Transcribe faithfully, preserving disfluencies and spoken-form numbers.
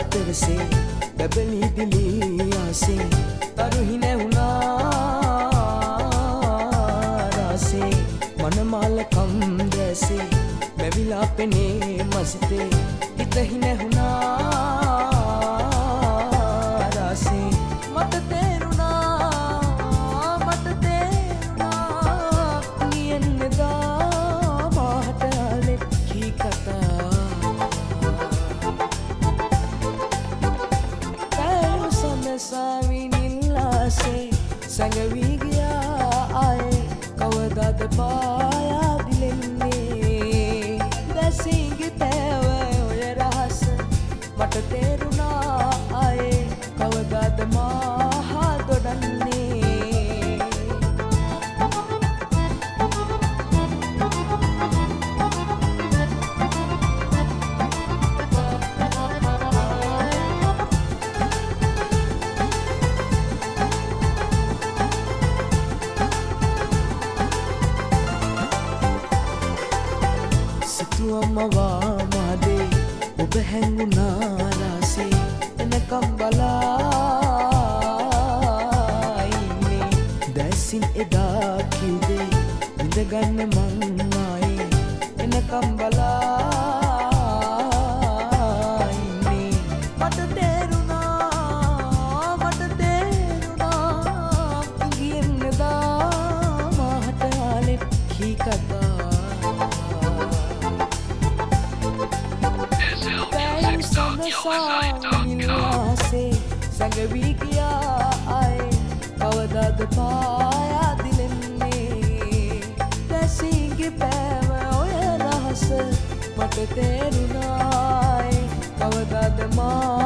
तेरसे बबली दिली आसे तरुही නැහුණා රාසේ මනමාල කම් දැසේ මෙවිලා පෙනේ මසිතේ හිතෙහි නැහුණා රාසේ මට තේරුණා මට තේරුණා නියන්නදා මාට ආලෙත් කී කතා සාවිනිල්ලාසේ සැඟවී ගියා ආයේ කවදාද පායා දිලෙන්නේ දැසින්ගේ තෑව ඔය රහස මට තේරුණා ආයේ කවදාද මාහා දොඩන්නේ සිතුවම්මවා මාදේ ඔබ හැංගුණා රාසේ එනකම් බලා ඉන්නේ දැසින් එදා කිව්වේ ඉඳගන්න මං ආයේ එනකම් බලා ඉන්නේ මට තේරුණා මට තේරුණා ඉංගියෙන්නදා මාහට ආලෙත් කී කතා සාවිනිල්ලාසේ සැඟවී ගියා ආයේ කවදාද පායා දිලෙන්නේ දැසින්ගේ පෑව ඔය රහස මට තේරුණා කවදාද මා